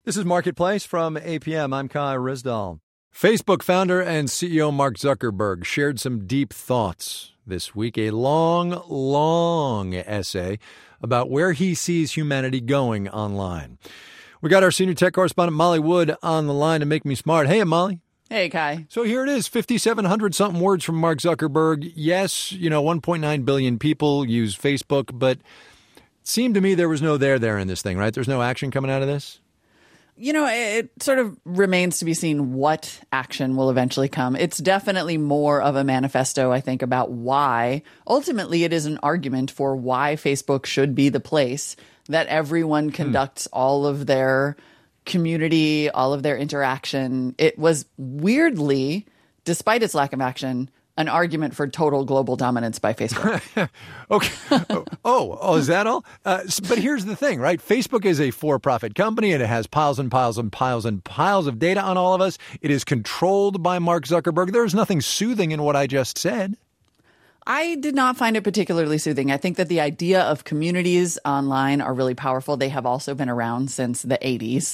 This is Marketplace from APM. I'm Kai Rizdal. Facebook founder and CEO Mark Zuckerberg shared some deep thoughts this week, a long essay about where he sees humanity going online. We got our senior tech correspondent Molly Wood on the line to make me smart. Hey, Molly. Hey, Kai. So here it is, 5,700-something words from Mark Zuckerberg. Yes, 1.9 billion people use Facebook, but it seemed to me there was no there in this thing, right? There's no action coming out of this? It sort of remains to be seen what action will eventually come. It's definitely more of a manifesto, I think, about why. Ultimately, it is an argument for why Facebook should be the place that everyone conducts all of their community, all of their interaction. It was weirdly, despite its lack of action, an argument for total global dominance by Facebook. Okay. Oh, is that all? But here's the thing, right? Facebook is a for-profit company, and it has piles and piles and piles and piles of data on all of us. It is controlled by Mark Zuckerberg. There's nothing soothing in what I just said. I did not find it particularly soothing. I think that the idea of communities online are really powerful. They have also been around since the 80s,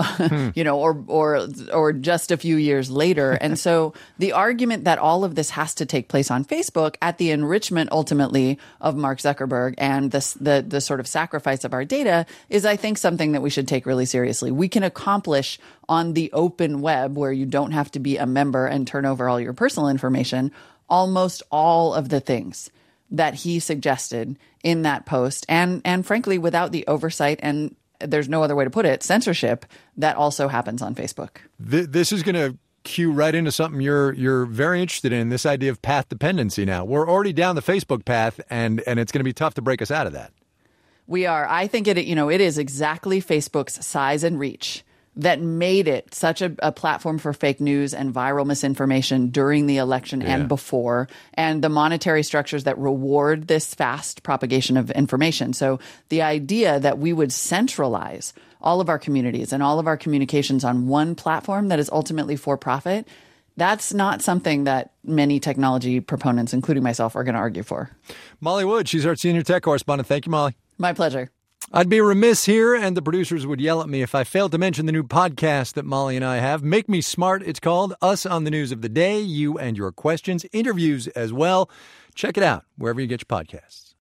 or just a few years later. And so the argument that all of this has to take place on Facebook at the enrichment ultimately of Mark Zuckerberg and the sort of sacrifice of our data is, I think, something that we should take really seriously. We can accomplish on the open web, where you don't have to be a member and turn over all your personal information, almost all of the things that he suggested in that post, and frankly, without the oversight, and there's no other way to put it, censorship that also happens on Facebook. This is going to cue right into something you're very interested in, this idea of path dependency now. We're already down the Facebook path, and it's going to be tough to break us out of that. We are. I think it is exactly Facebook's size and reach that made it such a platform for fake news and viral misinformation during the election and before, and the monetary structures that reward this fast propagation of information. So the idea that we would centralize all of our communities and all of our communications on one platform that is ultimately for profit, that's not something that many technology proponents, including myself, are going to argue for. Molly Wood, she's our senior tech correspondent. Thank you, Molly. My pleasure. I'd be remiss here, and the producers would yell at me if I failed to mention the new podcast that Molly and I have. Make Me Smart, it's called. Us on the news of the day, you and your questions, interviews as well. Check it out wherever you get your podcasts.